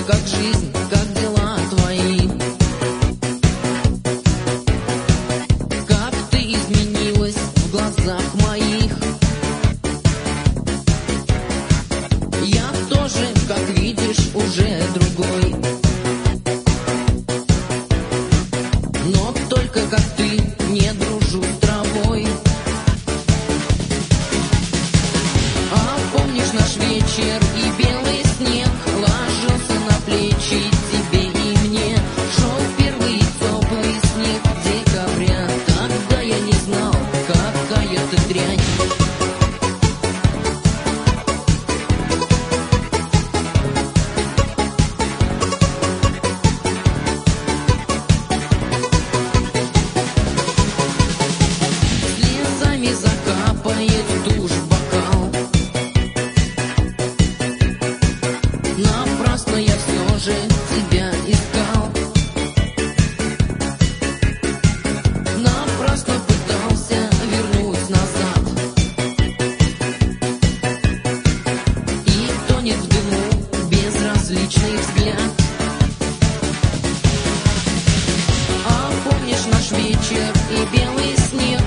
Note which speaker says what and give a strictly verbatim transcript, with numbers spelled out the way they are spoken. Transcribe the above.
Speaker 1: как жизнь, как дела твои? Как ты изменилась в глазах моих? Я тоже, как видишь, уже другой. Но только как ты не дружу с травой. А помнишь наш вечер и белый снег ложился на плечи тебе и мне? Шел первый теплый снег декабря. Тогда я не знал, какая ты дрянь. Слезами закапает в душ бокал. Напрасно я все же тебя искал. Напрасно пытался вернуть назад. И тонет в дыму безразличный взгляд. А помнишь наш вечер и белый снег